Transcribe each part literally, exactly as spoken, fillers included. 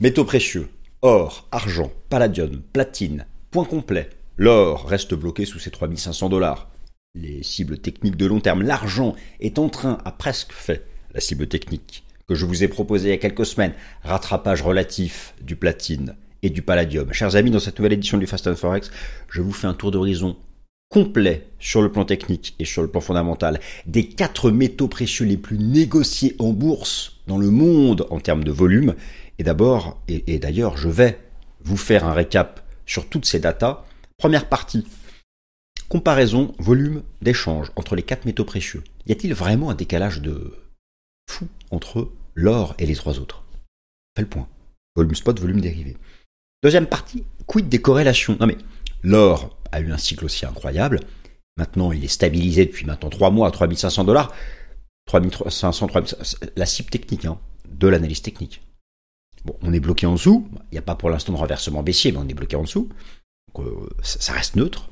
Métaux précieux, or, argent, palladium, platine, point complet. L'or reste bloqué sous ses trois mille cinq cents dollars. Les cibles techniques de long terme, l'argent est en train, a presque fait la cible technique que je vous ai proposée il y a quelques semaines. Rattrapage relatif du platine et du palladium. Chers amis, dans cette nouvelle édition du Fast and Forex, je vous fais un tour d'horizon complet sur le plan technique et sur le plan fondamental des quatre métaux précieux les plus négociés en bourse dans le monde en termes de volume. Et d'abord, et, et d'ailleurs, je vais vous faire un récap sur toutes ces datas. Première partie, comparaison volume d'échange entre les quatre métaux précieux. Y a-t-il vraiment un décalage de fou entre l'or et les trois autres? Fais le point. Volume spot, volume dérivé. Deuxième partie, quid des corrélations? Non mais, l'or a eu un cycle aussi incroyable. Maintenant, il est stabilisé depuis maintenant trois mois à trois mille cinq cents dollars. trois mille cinq cents, trois mille cinq cents, la cible technique, hein, de l'analyse technique. Bon, on est bloqué en dessous. Il n'y a pas pour l'instant de renversement baissier, mais on est bloqué en dessous. Donc, euh, ça reste neutre.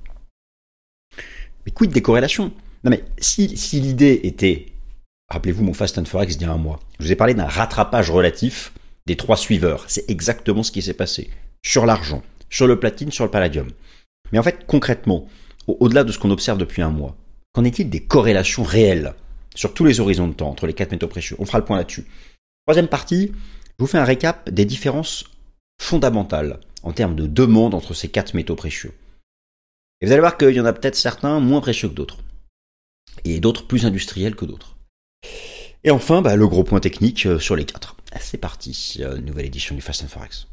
Mais quid des corrélations? Non mais, si, si l'idée était, rappelez-vous mon Fast and Forex d'il y a un mois, je vous ai parlé d'un rattrapage relatif des trois suiveurs. C'est exactement ce qui s'est passé. Sur l'argent, sur le platine, sur le palladium. Mais en fait, concrètement, au- au-delà de ce qu'on observe depuis un mois, qu'en est-il des corrélations réelles sur tous les horizons de temps entre les quatre métaux précieux? On fera le point là-dessus. Troisième partie, je vous fais un récap des différences fondamentales en termes de demande entre ces quatre métaux précieux. Et vous allez voir qu'il y en a peut-être certains moins précieux que d'autres. Et d'autres plus industriels que d'autres. Et enfin, bah, le gros point technique euh, sur les quatre. C'est parti, euh, nouvelle édition du Fast and Forex.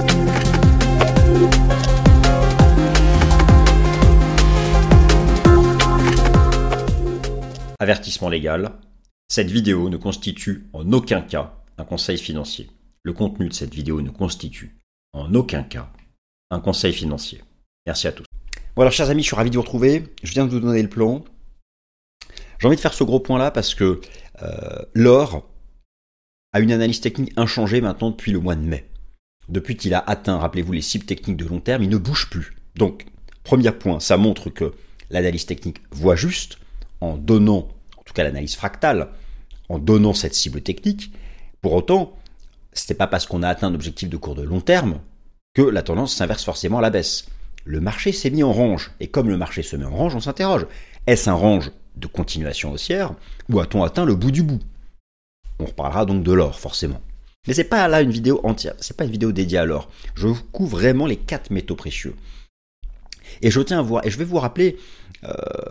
Avertissement légal, cette vidéo ne constitue en aucun cas un conseil financier. Le contenu de cette vidéo ne constitue en aucun cas un conseil financier. Merci à tous. Bon alors chers amis, je suis ravi de vous retrouver. Je viens de vous donner le plan. J'ai envie de faire ce gros point là parce que euh, l'or a une analyse technique inchangée maintenant depuis le mois de mai. Depuis qu'il a atteint, rappelez-vous, les cibles techniques de long terme, il ne bouge plus. Donc, premier point, ça montre que l'analyse technique voit juste en donnant, en tout cas l'analyse fractale, en donnant cette cible technique. Pour autant, ce n'est pas parce qu'on a atteint un objectif de cours de long terme que la tendance s'inverse forcément à la baisse. Le marché s'est mis en range, et comme le marché se met en range, on s'interroge. Est-ce un range de continuation haussière, ou a-t-on atteint le bout du bout? On reparlera donc de l'or, forcément. Mais c'est pas là une vidéo entière, c'est pas une vidéo dédiée à l'or. Je vous couvre vraiment les quatre métaux précieux. Et je tiens à voir, et je vais vous rappeler euh,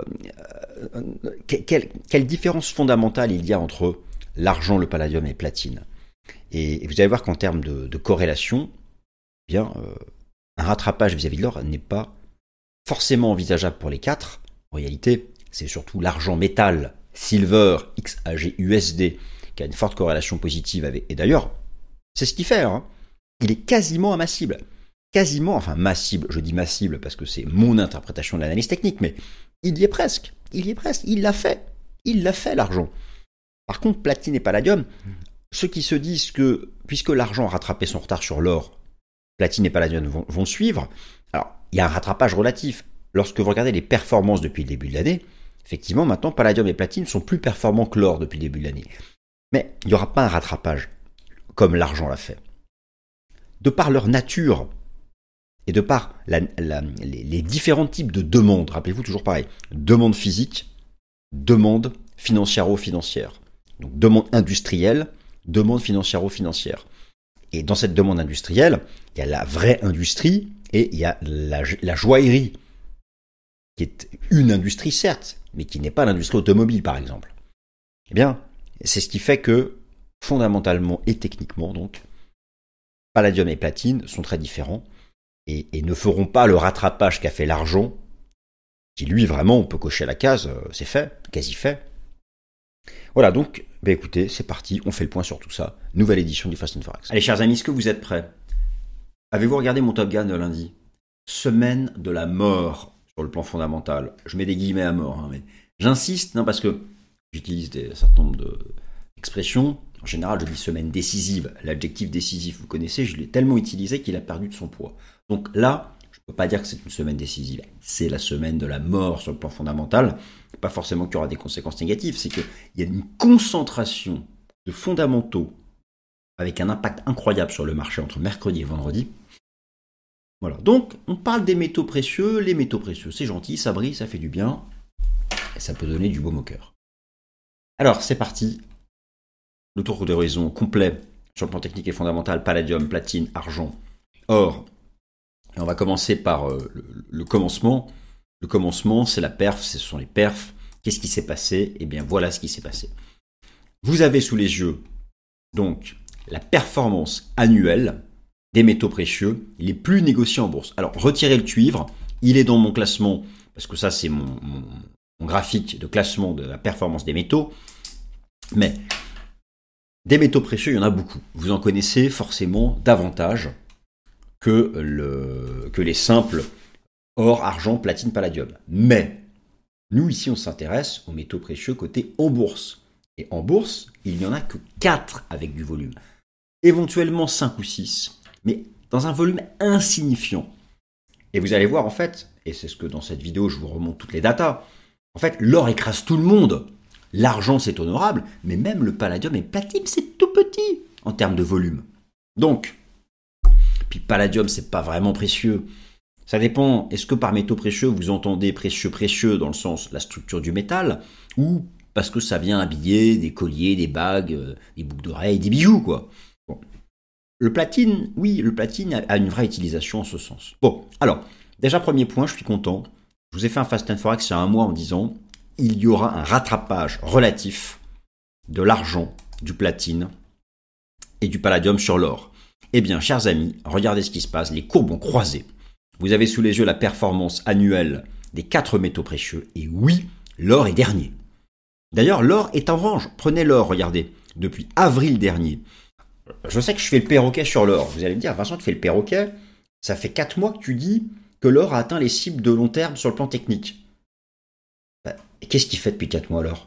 euh, quelle, quelle différence fondamentale il y a entre l'argent, le palladium et le platine. Et, et vous allez voir qu'en termes de, de corrélation, eh bien, euh, un rattrapage vis-à-vis de l'or n'est pas forcément envisageable pour les quatre. En réalité, c'est surtout l'argent métal, silver, X A G U S D, qui a une forte corrélation positive avec. Et d'ailleurs, c'est ce qu'il fait. Hein. Il est quasiment à ma cible. Quasiment, enfin ma cible, je dis ma cible parce que c'est mon interprétation de l'analyse technique, mais il y est presque. Il y est presque. Il l'a fait. Il l'a fait, l'argent. Par contre, platine et palladium, ceux qui se disent que, puisque l'argent a rattrapé son retard sur l'or, platine et palladium vont, vont suivre, alors, il y a un rattrapage relatif. Lorsque vous regardez les performances depuis le début de l'année, effectivement, maintenant, palladium et platine sont plus performants que l'or depuis le début de l'année. Mais il n'y aura pas un rattrapage, comme l'argent l'a fait. De par leur nature, et de par la, la, les, les différents types de demandes, rappelez-vous toujours pareil, demande physique, demande financiero-financière. Donc demande industrielle, demande financiero-financière. Et dans cette demande industrielle, il y a la vraie industrie et il y a la, la joaillerie, qui est une industrie certes, mais qui n'est pas l'industrie automobile par exemple. Eh bien, c'est ce qui fait que, fondamentalement et techniquement donc, palladium et platine sont très différents et, et ne feront pas le rattrapage qu'a fait l'argent, qui lui vraiment, on peut cocher la case, c'est fait, quasi fait. Voilà donc, ben écoutez, c'est parti, on fait le point sur tout ça. Nouvelle édition du Fast and Forex. Allez chers amis, est-ce que vous êtes prêts? Avez-vous regardé mon Top Gun de lundi? Semaine de la mort sur le plan fondamental. Je mets des guillemets à mort, hein, mais j'insiste, non parce que j'utilise des, un certain nombre d'expressions. En général, je dis semaine décisive. L'adjectif décisif, vous connaissez, je l'ai tellement utilisé qu'il a perdu de son poids. Donc là, je ne peux pas dire que c'est une semaine décisive. C'est la semaine de la mort sur le plan fondamental. Pas forcément qu'il y aura des conséquences négatives, c'est qu'il y a une concentration de fondamentaux avec un impact incroyable sur le marché entre mercredi et vendredi. Voilà, donc on parle des métaux précieux, les métaux précieux, c'est gentil, ça brille, ça fait du bien, et ça peut donner du baume au cœur. Alors, c'est parti, le tour d'horizon complet sur le plan technique et fondamental, palladium, platine, argent, or. Et on va commencer par euh, le, le commencement. Le commencement, c'est la perf, ce sont les perfs. Qu'est-ce qui s'est passé? Eh bien, voilà ce qui s'est passé. Vous avez sous les yeux, donc, la performance annuelle des métaux précieux les plus négociés en bourse. Alors, retirez le cuivre, il est dans mon classement, parce que ça, c'est mon, mon, mon graphique de classement de la performance des métaux. Mais, des métaux précieux, il y en a beaucoup. Vous en connaissez forcément davantage que, le, que les simples or, argent, platine, palladium. Mais, nous, ici, on s'intéresse aux métaux précieux côté en bourse. Et en bourse, il n'y en a que quatre avec du volume. Éventuellement cinq ou six, mais dans un volume insignifiant. Et vous allez voir, en fait, et c'est ce que dans cette vidéo, je vous remonte toutes les datas, en fait, l'or écrase tout le monde. L'argent, c'est honorable, mais même le palladium et le platine, c'est tout petit en termes de volume. Donc, puis palladium, c'est pas vraiment précieux. Ça dépend, est-ce que par métaux précieux, vous entendez précieux précieux dans le sens la structure du métal, ou parce que ça vient habiller des colliers, des bagues, euh, des boucles d'oreilles, des bijoux, quoi. Bon. Le platine, oui, le platine a une vraie utilisation en ce sens. Bon, alors, déjà premier point, je suis content. Je vous ai fait un Fast and Forex il y a un mois en disant il y aura un rattrapage relatif de l'argent, du platine et du palladium sur l'or. Eh bien, chers amis, regardez ce qui se passe, les courbes ont croisé. Vous avez sous les yeux la performance annuelle des quatre métaux précieux, et oui, l'or est dernier. D'ailleurs, l'or est en range. Prenez l'or, regardez, depuis avril dernier. Je sais que je fais le perroquet sur l'or. Vous allez me dire, Vincent, tu fais le perroquet, ça fait quatre mois que tu dis que l'or a atteint les cibles de long terme sur le plan technique. Bah, et qu'est-ce qu'il fait depuis quatre mois, l'or?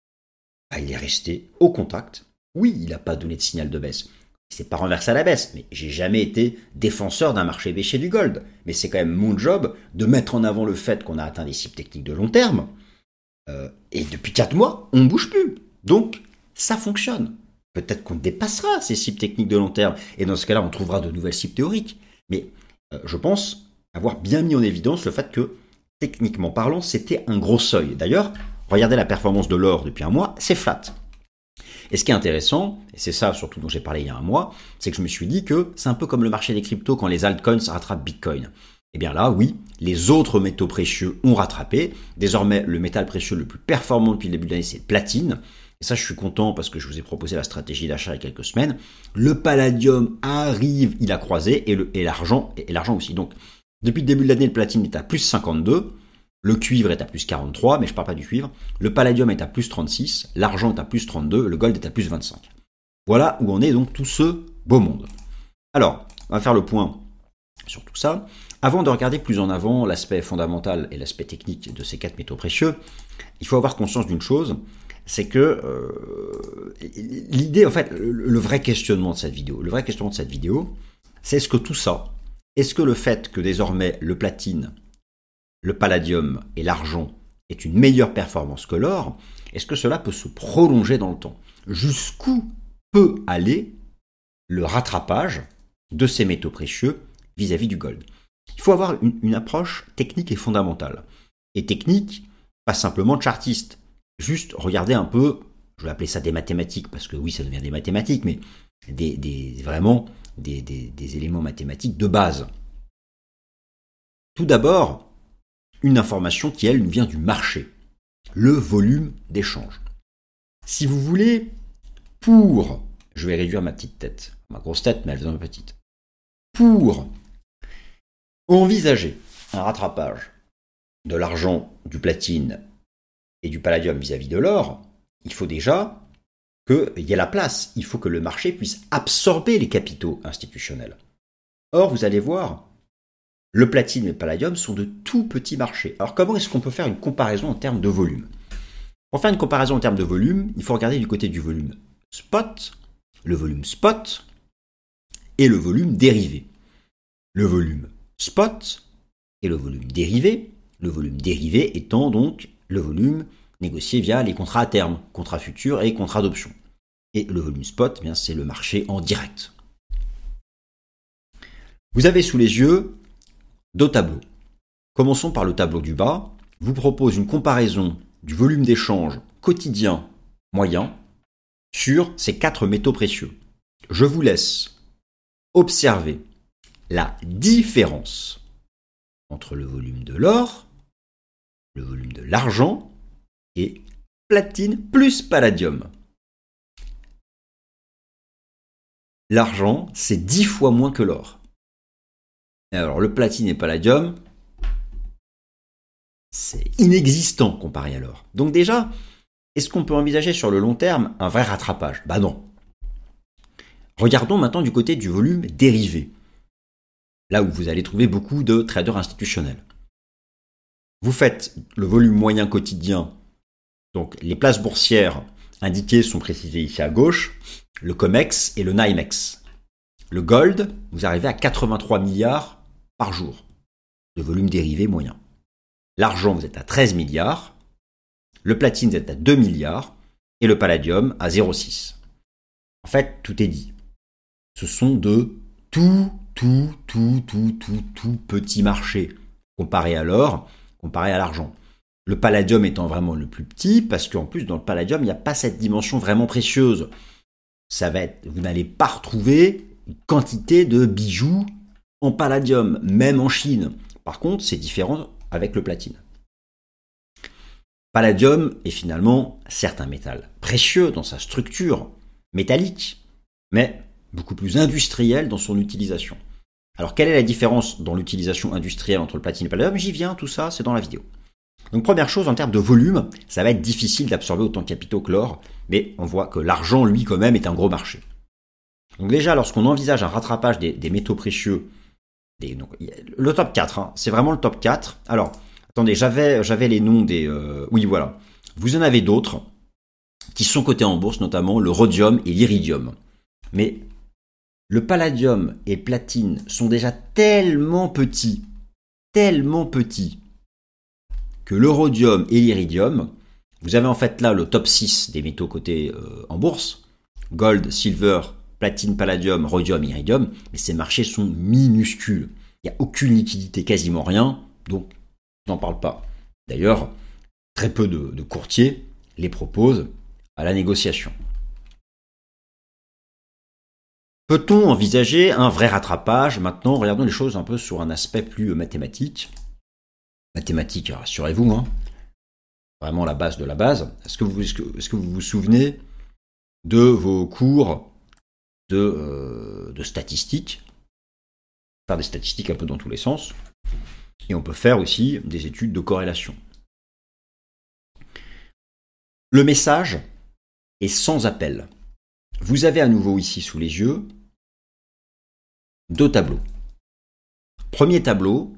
Bah, il est resté au contact. Oui, il n'a pas donné de signal de baisse. Il s'est pas renversé à la baisse, mais j'ai jamais été défenseur d'un marché baissier du gold. Mais c'est quand même mon job de mettre en avant le fait qu'on a atteint des cibles techniques de long terme. Euh, et depuis quatre mois, on ne bouge plus. Donc, ça fonctionne. Peut-être qu'on dépassera ces cibles techniques de long terme. Et dans ce cas-là, on trouvera de nouvelles cibles théoriques. Mais euh, je pense avoir bien mis en évidence le fait que, techniquement parlant, c'était un gros seuil. D'ailleurs, regardez la performance de l'or depuis un mois, c'est flat. Et ce qui est intéressant, et c'est ça surtout dont j'ai parlé il y a un mois, c'est que je me suis dit que c'est un peu comme le marché des cryptos quand les altcoins rattrapent Bitcoin. Et bien là, oui, les autres métaux précieux ont rattrapé. Désormais, le métal précieux le plus performant depuis le début de l'année, c'est le platine. Et ça, je suis content parce que je vous ai proposé la stratégie d'achat il y a quelques semaines. Le palladium arrive, il a croisé, et, le, et l'argent et l'argent aussi. Donc, depuis le début de l'année, le platine est à plus cinquante-deux. Le cuivre est à plus quarante-trois, mais je ne parle pas du cuivre. Le palladium est à plus trente-six, l'argent est à plus trente-deux, le gold est à plus vingt-cinq. Voilà où en est donc tout ce beau monde. Alors, on va faire le point sur tout ça. Avant de regarder plus en avant l'aspect fondamental et l'aspect technique de ces quatre métaux précieux, il faut avoir conscience d'une chose, c'est que euh, l'idée, en fait, le, le vrai questionnement de cette vidéo, le vrai questionnement de cette vidéo, c'est est-ce que tout ça, est-ce que le fait que désormais le platine, le palladium et l'argent aient une meilleure performance que l'or, est-ce que cela peut se prolonger dans le temps? Jusqu'où peut aller le rattrapage de ces métaux précieux vis-à-vis du gold? Il faut avoir une, une approche technique et fondamentale. Et technique, pas simplement chartiste. Juste regarder un peu, je vais appeler ça des mathématiques, parce que oui, ça devient des mathématiques, mais des, des, vraiment des, des, des éléments mathématiques de base. Tout d'abord, une information qui, elle, nous vient du marché. Le volume d'échange. Si vous voulez, pour... Je vais réduire ma petite tête. Ma grosse tête, mais elle est dans ma petite. Pour envisager un rattrapage de l'argent, du platine et du palladium vis-à-vis de l'or, il faut déjà qu'il y ait la place. Il faut que le marché puisse absorber les capitaux institutionnels. Or, vous allez voir, le platine et le palladium sont de tout petits marchés. Alors, comment est-ce qu'on peut faire une comparaison en termes de volume? Pour faire une comparaison en termes de volume, il faut regarder du côté du volume spot, le volume spot et le volume dérivé. Le volume spot et le volume dérivé, le volume dérivé étant donc le volume négocié via les contrats à terme, contrats futurs et contrats d'option. Et le volume spot, eh bien, c'est le marché en direct. Vous avez sous les yeux deux tableaux. Commençons par le tableau du bas. Je vous propose une comparaison du volume d'échange quotidien moyen sur ces quatre métaux précieux. Je vous laisse observer la différence entre le volume de l'or, le volume de l'argent et platine plus palladium. L'argent, c'est dix fois moins que l'or. Alors, le platine et palladium, c'est inexistant comparé à l'or. Donc déjà, est-ce qu'on peut envisager sur le long terme un vrai rattrapage? Bah non. Regardons maintenant du côté du volume dérivé. Là où vous allez trouver beaucoup de traders institutionnels. Vous faites le volume moyen quotidien. Donc, les places boursières indiquées sont précisées ici à gauche. Le COMEX et le NYMEX. Le gold, vous arrivez à quatre-vingt-trois milliards par jour de volume dérivé moyen. L'argent, vous êtes à treize milliards. Le platine, vous êtes à deux milliards. Et le palladium à zéro virgule six. En fait, tout est dit. Ce sont de tout, tout, tout, tout, tout, tout petits marchés comparé à l'or, comparé à l'argent. Le palladium étant vraiment le plus petit, parce qu'en plus, dans le palladium, il n'y a pas cette dimension vraiment précieuse. Ça va être, vous n'allez pas retrouver une quantité de bijoux en palladium, même en Chine. Par contre, c'est différent avec le platine. Palladium est finalement, certes, un métal précieux dans sa structure métallique, mais beaucoup plus industriel dans son utilisation. Alors, quelle est la différence dans l'utilisation industrielle entre le platine et le palladium? J'y viens, tout ça, c'est dans la vidéo. Donc, première chose, en termes de volume, ça va être difficile d'absorber autant de capitaux que l'or, mais on voit que l'argent, lui, quand même, est un gros marché. Donc déjà, lorsqu'on envisage un rattrapage des, des métaux précieux, des, donc, le top quatre, hein, c'est vraiment le top quatre. Alors, attendez, j'avais, j'avais les noms des... Euh, oui, voilà. Vous en avez d'autres qui sont cotés en bourse, notamment le rhodium et l'iridium. Mais le palladium et le platine sont déjà tellement petits, tellement petits, que le rhodium et l'iridium, vous avez en fait là le top six des métaux cotés euh, en bourse, gold, silver, platine, palladium, rhodium, iridium, mais ces marchés sont minuscules. Il n'y a aucune liquidité, quasiment rien, donc je n'en parle pas. D'ailleurs, très peu de, de courtiers les proposent à la négociation. Peut-on envisager un vrai rattrapage? Maintenant, regardons les choses un peu sur un aspect plus mathématique. Mathématiques, rassurez-vous, hein, vraiment la base de la base. Est-ce que vous, est-ce que, est-ce que vous vous souvenez de vos cours de, euh, de statistiques? Faire des statistiques un peu dans tous les sens. Et on peut faire aussi des études de corrélation. Le message est sans appel. Vous avez à nouveau ici sous les yeux deux tableaux. Premier tableau,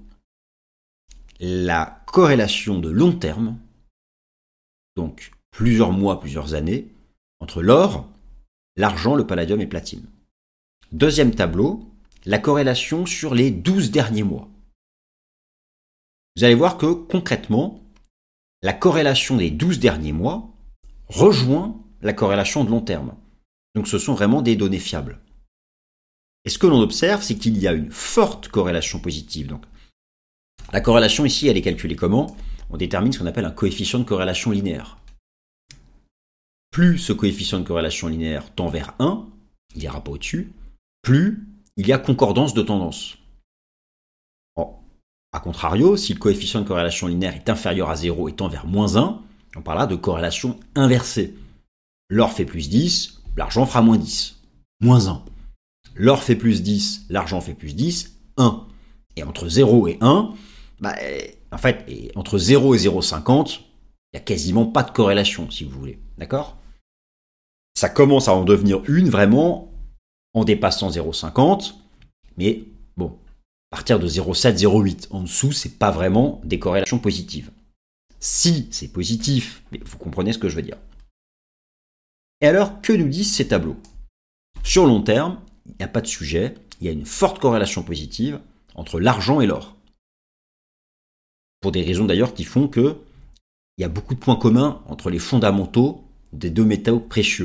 la corrélation de long terme, donc plusieurs mois, plusieurs années, entre l'or, l'argent, le palladium et platine. Deuxième tableau, la corrélation sur les douze derniers mois. Vous allez voir que concrètement, la corrélation des douze derniers mois rejoint la corrélation de long terme. Donc ce sont vraiment des données fiables. Et ce que l'on observe, c'est qu'il y a une forte corrélation positive. Donc, la corrélation ici, elle est calculée comment? On détermine ce qu'on appelle un coefficient de corrélation linéaire. Plus ce coefficient de corrélation linéaire tend vers un, il n'ira pas au-dessus, plus il y a concordance de tendance. Bon, a contrario, si le coefficient de corrélation linéaire est inférieur à zéro et tend vers moins un, on parle là de corrélation inversée. L'or fait plus dix, l'argent fera moins dix. Moins un. L'or fait plus dix, l'argent fait plus dix, un. Et entre zéro et un, bah, en fait, et entre zéro et zéro virgule cinquante, il n'y a quasiment pas de corrélation, si vous voulez. D'accord? Ça commence à en devenir une, vraiment, en dépassant zéro virgule cinquante. Mais bon, à partir de zéro virgule sept, zéro virgule huit, en dessous, c'est pas vraiment des corrélations positives. Si c'est positif, mais vous comprenez ce que je veux dire. Et alors, que nous disent ces tableaux? Sur long terme, il n'y a pas de sujet, il y a une forte corrélation positive entre l'argent et l'or. Pour des raisons d'ailleurs qui font que il y a beaucoup de points communs entre les fondamentaux des deux métaux précieux.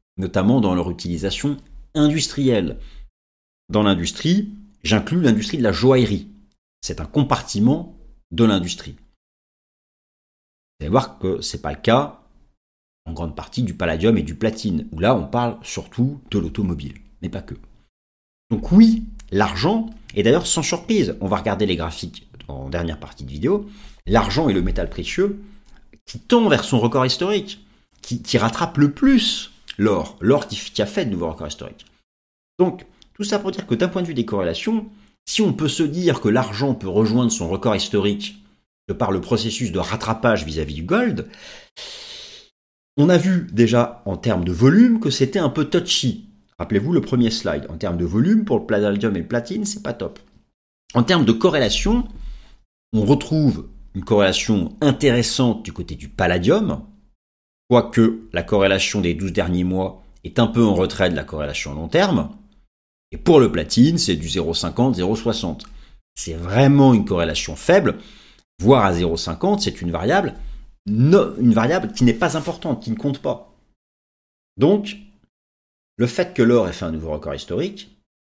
notamment dans leur utilisation industrielle. Dans l'industrie, j'inclus l'industrie de la joaillerie. C'est un compartiment de l'industrie. Vous allez voir que ce n'est pas le cas en grande partie du palladium et du platine, où là on parle surtout de l'automobile, mais pas que. Donc oui, l'argent, et d'ailleurs sans surprise, on va regarder les graphiques en dernière partie de vidéo, l'argent est le métal précieux qui tend vers son record historique, qui, qui rattrape le plus l'or, l'or qui, qui a fait de nouveaux records historiques. Donc, tout ça pour dire que d'un point de vue des corrélations, si on peut se dire que l'argent peut rejoindre son record historique de par le processus de rattrapage vis-à-vis du gold, on a vu déjà en termes de volume que c'était un peu touchy. Rappelez-vous le premier slide. En termes de volume, pour le palladium et le platine, c'est pas top. En termes de corrélation, on retrouve une corrélation intéressante du côté du palladium, quoique la corrélation des douze derniers mois est un peu en retrait de la corrélation à long terme. Et pour le platine, c'est du zéro virgule cinquante, zéro virgule soixante. C'est vraiment une corrélation faible, voire à zéro virgule cinquante, c'est une variable, une variable qui n'est pas importante, qui ne compte pas. Donc, le fait que l'or ait fait un nouveau record historique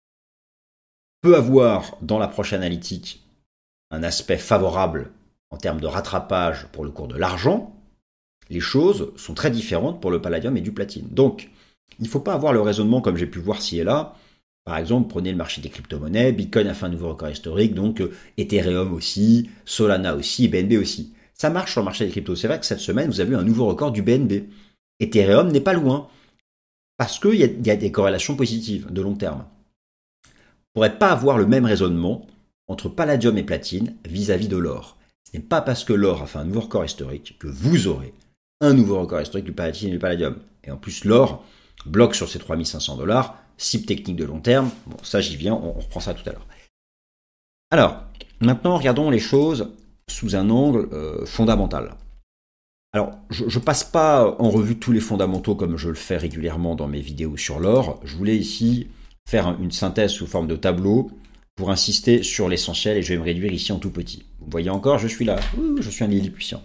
peut avoir, dans l'approche analytique, un aspect favorable en termes de rattrapage pour le cours de l'argent. Les choses sont très différentes pour le palladium et du platine. Donc, il ne faut pas avoir le raisonnement comme j'ai pu voir ci et là. Par exemple, prenez le marché des crypto-monnaies, Bitcoin a fait un nouveau record historique, donc Ethereum aussi, Solana aussi, B N B aussi. Ça marche sur le marché des cryptos. C'est vrai que cette semaine, vous avez eu un nouveau record du B N B. Ethereum n'est pas loin, parce qu'il y, y a des corrélations positives de long terme. On ne pourrait pas avoir le même raisonnement entre palladium et platine vis-à-vis de l'or. Ce n'est pas parce que l'or a fait un nouveau record historique que vous aurez un nouveau record historique du platine et du palladium. Et en plus, l'or bloque sur ses trois mille cinq cents dollars, cible technique de long terme. Bon, ça j'y viens, on, on reprend ça tout à l'heure. Alors, maintenant, regardons les choses sous un angle euh, fondamental. Alors, je ne passe pas en revue tous les fondamentaux comme je le fais régulièrement dans mes vidéos sur l'or. Je voulais ici faire une synthèse sous forme de tableau pour insister sur l'essentiel et je vais me réduire ici en tout petit. Vous voyez encore, je suis là. Ouh, je suis un Lilliputien.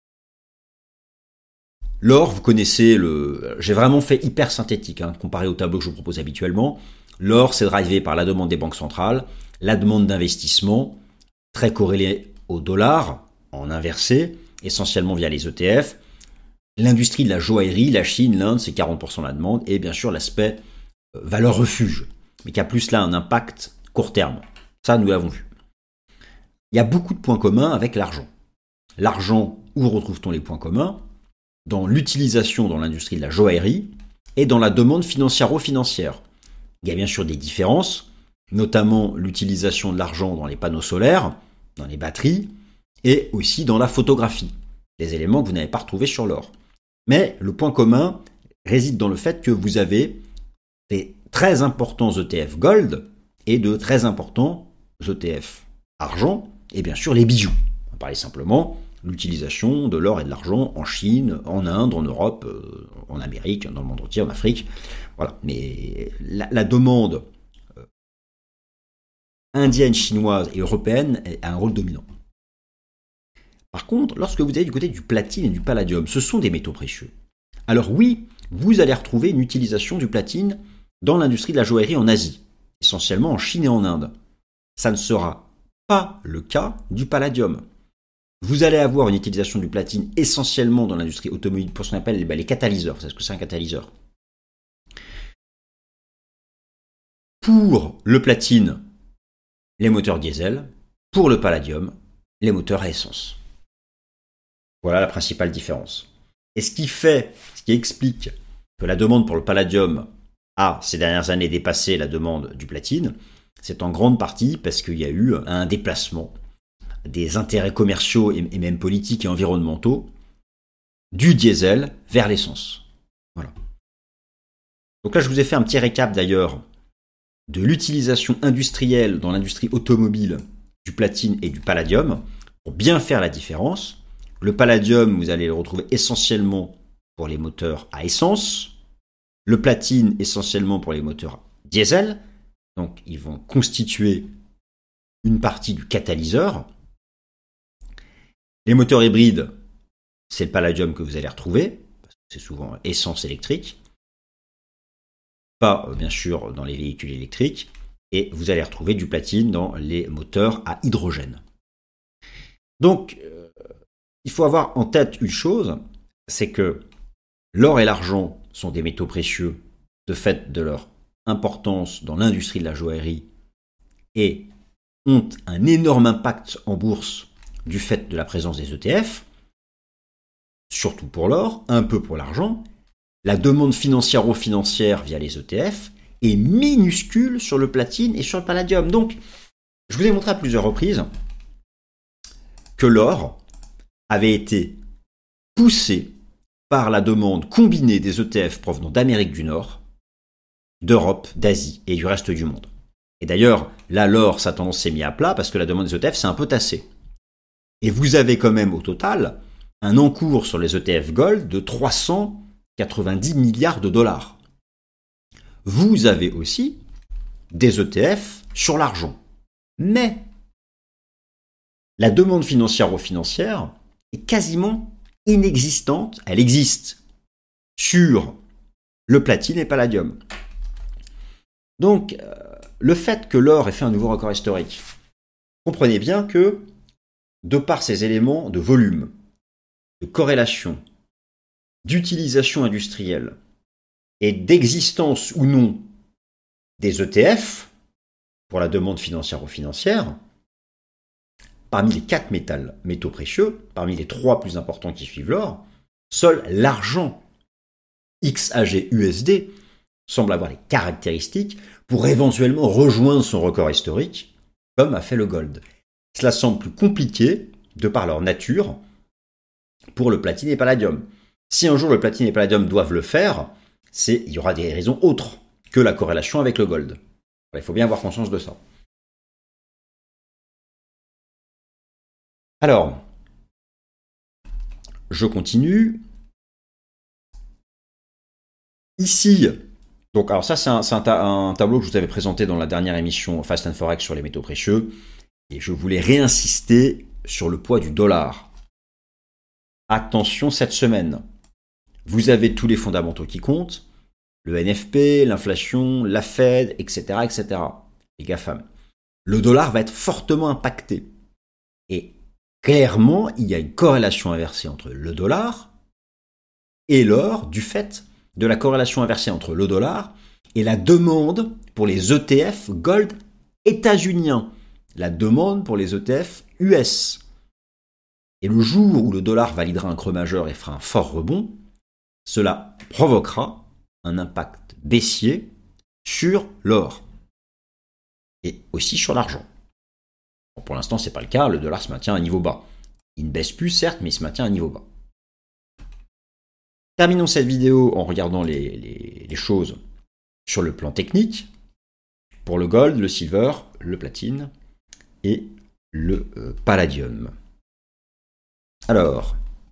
L'or, vous connaissez le... J'ai vraiment fait hyper synthétique, hein, comparé au tableau que je vous propose habituellement. L'or, c'est drivé par la demande des banques centrales, la demande d'investissement, très corrélée au dollar, en inversé, essentiellement via les E T F. L'industrie de la joaillerie, la Chine, l'Inde, c'est quarante pour cent de la demande. Et bien sûr, l'aspect euh, valeur refuge, mais qui a plus là un impact court terme. Ça, nous l'avons vu. Il y a beaucoup de points communs avec l'argent. L'argent, où retrouve-t-on les points communs ? Dans l'utilisation dans l'industrie de la joaillerie et dans la demande financiero-financière. Il y a bien sûr des différences, notamment l'utilisation de l'argent dans les panneaux solaires, dans les batteries, et aussi dans la photographie, des éléments que vous n'avez pas retrouvés sur l'or. Mais le point commun réside dans le fait que vous avez des très importants E T F gold et de très importants E T F argent, et bien sûr les bijoux. On va parler simplement l'utilisation de l'or et de l'argent en Chine, en Inde, en Europe, euh, en Amérique, dans le monde entier, en Afrique. Voilà. Mais la, la demande euh, indienne, chinoise et européenne a un rôle dominant. Par contre, lorsque vous allez du côté du platine et du palladium, ce sont des métaux précieux. Alors oui, vous allez retrouver une utilisation du platine dans l'industrie de la joaillerie en Asie, essentiellement en Chine et en Inde. Ça ne sera pas le cas du palladium. Vous allez avoir une utilisation du platine essentiellement dans l'industrie automobile pour ce qu'on appelle les catalyseurs. Vous savez ce que c'est un catalyseur? Pour le platine, les moteurs diesel. Pour le palladium, les moteurs à essence. Voilà la principale différence. Et ce qui fait, ce qui explique que la demande pour le palladium a ces dernières années dépassé la demande du platine, c'est en grande partie parce qu'il y a eu un déplacement des intérêts commerciaux et même politiques et environnementaux du diesel vers l'essence. Voilà. Donc là, je vous ai fait un petit récap d'ailleurs de l'utilisation industrielle dans l'industrie automobile du platine et du palladium pour bien faire la différence. Le palladium, vous allez le retrouver essentiellement pour les moteurs à essence. Le platine, essentiellement pour les moteurs diesel. Donc, ils vont constituer une partie du catalyseur. Les moteurs hybrides, c'est le palladium que vous allez retrouver, parce que c'est souvent essence électrique. pas bien sûr dans les véhicules électriques, et vous allez retrouver du platine dans les moteurs à hydrogène. Donc, euh, il faut avoir en tête une chose, c'est que l'or et l'argent sont des métaux précieux de fait de leur importance dans l'industrie de la joaillerie et ont un énorme impact en bourse du fait de la présence des E T F, surtout pour l'or, un peu pour l'argent. La demande financière-financière via les E T F est minuscule sur le platine et sur le palladium. Donc, je vous ai montré à plusieurs reprises que l'or avait été poussé par la demande combinée des E T F provenant d'Amérique du Nord, d'Europe, d'Asie et du reste du monde. Et d'ailleurs, là, l'or, sa tendance s'est mise à plat parce que la demande des E T F s'est un peu tassée. Et vous avez quand même au total un encours sur les E T F Gold de trois cent quatre-vingt-dix milliards de dollars. Vous avez aussi des E T F sur l'argent. Mais la demande financière-financière est quasiment inexistante. Elle existe sur le platine et palladium. Donc, euh, le fait que l'or ait fait un nouveau record historique, comprenez bien que, de par ces éléments de volume, de corrélation, d'utilisation industrielle et d'existence ou non des E T F pour la demande financière ou financière, parmi les quatre métals, métaux précieux, parmi les trois plus importants qui suivent l'or, seul l'argent X A G U S D semble avoir les caractéristiques pour éventuellement rejoindre son record historique, comme a fait le gold. Cela semble plus compliqué, de par leur nature, pour le platine et palladium. Si un jour le platine et palladium doivent le faire, c'est, il y aura des raisons autres que la corrélation avec le gold. Il faut bien avoir conscience de ça. Alors, je continue. Ici, donc alors ça c'est un, c'est un, ta- un tableau que je vous avais présenté dans la dernière émission Fast and Forex sur les métaux précieux, et je voulais réinsister sur le poids du dollar. Attention cette semaine, vous avez tous les fondamentaux qui comptent, le N F P, l'inflation, la Fed, et cetera, et cetera. Les GAFAM. Le dollar va être fortement impacté. Et clairement, il y a une corrélation inversée entre le dollar et l'or du fait de la corrélation inversée entre le dollar et la demande pour les E T F gold états-uniens, la demande pour les E T F U S. Et le jour où le dollar validera un creux majeur et fera un fort rebond, cela provoquera un impact baissier sur l'or et aussi sur l'argent. Bon, pour l'instant, ce n'est pas le cas, le dollar se maintient à un niveau bas. Il ne baisse plus, certes, mais il se maintient à un niveau bas. Terminons cette vidéo en regardant les, les, les choses sur le plan technique, pour le gold, le silver, le platine et le euh, palladium. Alors,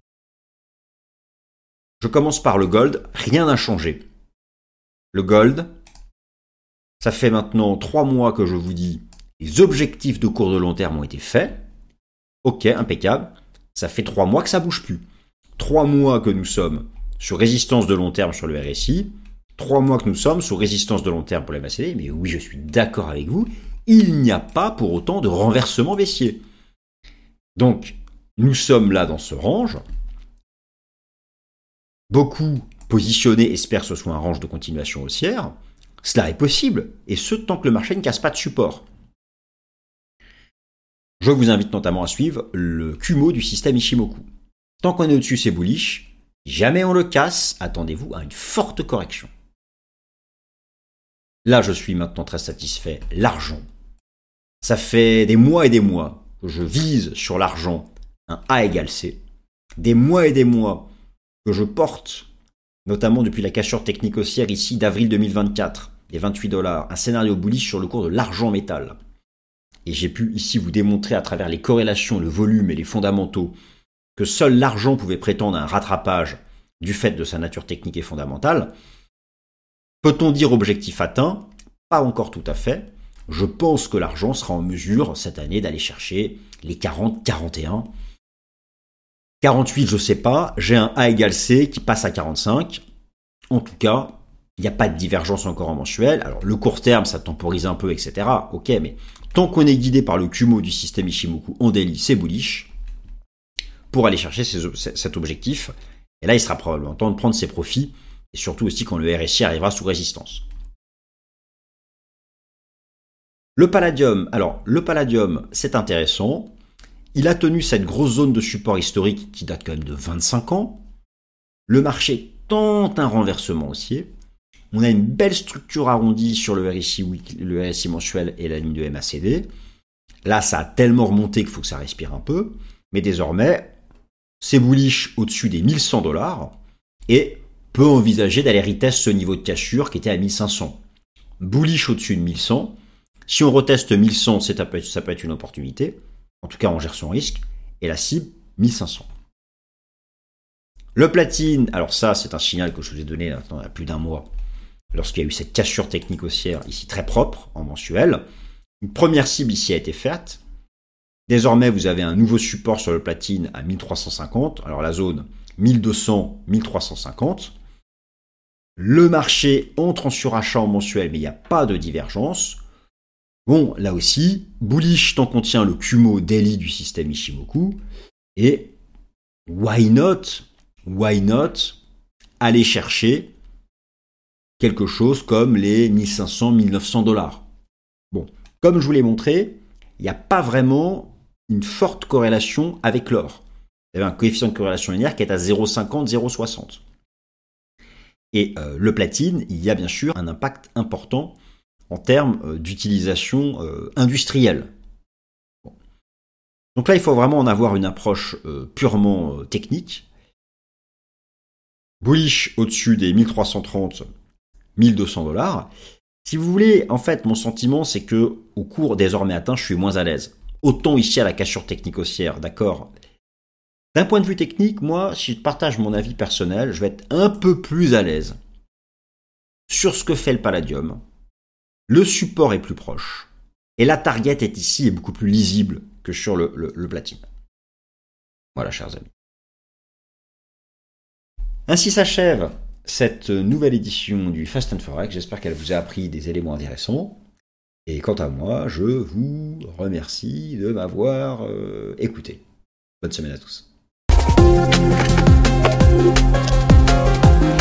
je commence par le gold, rien n'a changé. Le gold, ça fait maintenant trois mois que je vous dis, les objectifs de cours de long terme ont été faits. Ok, impeccable. Ça fait trois mois que ça bouge plus. Trois mois que nous sommes sur résistance de long terme sur le R S I. Trois mois que nous sommes sur résistance de long terme pour la M A C D. Mais oui, je suis d'accord avec vous. Il n'y a pas pour autant de renversement baissier. Donc, nous sommes là dans ce range. Beaucoup positionnés espèrent que ce soit un range de continuation haussière. Cela est possible, et ce tant que le marché ne casse pas de support. Je vous invite notamment à suivre le Kumo du système Ichimoku. Tant qu'on est au-dessus, c'est bullish. Si jamais on le casse, attendez-vous à une forte correction. Là, je suis maintenant très satisfait. L'argent. Ça fait des mois et des mois que je vise sur l'argent un A égale C. Des mois et des mois que je porte, notamment depuis la cassure technique haussière ici d'avril deux mille vingt-quatre, des vingt-huit dollars, un scénario bullish sur le cours de l'argent métal. Et j'ai pu ici vous démontrer à travers les corrélations, le volume et les fondamentaux que seul l'argent pouvait prétendre à un rattrapage du fait de sa nature technique et fondamentale. Peut-on dire objectif atteint? Pas encore tout à fait. Je pense que l'argent sera en mesure cette année d'aller chercher les quarante, quarante et un. quarante-huit, je sais pas. J'ai un A égale C qui passe à quarante-cinq. En tout cas, Il n'y a pas de divergence encore en mensuel. Alors, le court terme, ça temporise un peu, et cetera. Ok, mais tant qu'on est guidé par le Kumo du système Ichimoku en daily, c'est bullish pour aller chercher ces, cet objectif. Et là, il sera probablement temps de prendre ses profits, et surtout aussi quand le R S I arrivera sous résistance. Le palladium, alors le palladium, c'est intéressant. Il a tenu cette grosse zone de support historique qui date quand même de vingt-cinq ans. Le marché tente un renversement haussier. On a une belle structure arrondie sur le R S I, weekly, le R S I mensuel et la ligne de M A C D. Là, ça a tellement remonté qu'il faut que ça respire un peu. Mais désormais, c'est bullish au-dessus des mille cent dollars et peut envisager d'aller retest ce niveau de cassure qui était à mille cinq cents. Bullish au-dessus de mille cent. Si on reteste mille cent, ça peut être, ça peut être une opportunité. En tout cas, on gère son risque. Et la cible, mille cinq cents. Le platine, alors ça, c'est un signal que je vous ai donné maintenant il y a plus d'un mois, lorsqu'il y a eu cette cassure technique haussière, ici très propre, en mensuel. Une première cible ici a été faite. Désormais, vous avez un nouveau support sur le platine à mille trois cent cinquante. Alors la zone mille deux cents à mille trois cent cinquante. Le marché entre en surachat en mensuel, mais il n'y a pas de divergence. Bon, là aussi, bullish tant qu'on tient le Kumo daily du système Ichimoku. Et why not, why not aller chercher quelque chose comme les mille cinq cents, mille neuf cents dollars. Bon, comme je vous l'ai montré, il n'y a pas vraiment une forte corrélation avec l'or. Il y avait un coefficient de corrélation linéaire qui est à zéro virgule cinquante, zéro virgule soixante. Et euh, le platine, il y a bien sûr un impact important en termes euh, d'utilisation euh, industrielle. Bon. Donc là, il faut vraiment en avoir une approche euh, purement euh, technique. Bullish au-dessus des mille trois cent trente, mille deux cents dollars. Si vous voulez, en fait, mon sentiment, c'est que au cours désormais atteint, je suis moins à l'aise. Autant ici à la cassure technique haussière, d'accord. D'un point de vue technique, moi, si je partage mon avis personnel, je vais être un peu plus à l'aise sur ce que fait le palladium. Le support est plus proche. Et la target est ici est beaucoup plus lisible que sur le, le, le platine. Voilà, chers amis. Ainsi s'achève cette nouvelle édition du Fast and Forex. J'espère qu'elle vous a appris des éléments intéressants. Et quant à moi, je vous remercie de m'avoir euh, écouté. Bonne semaine à tous.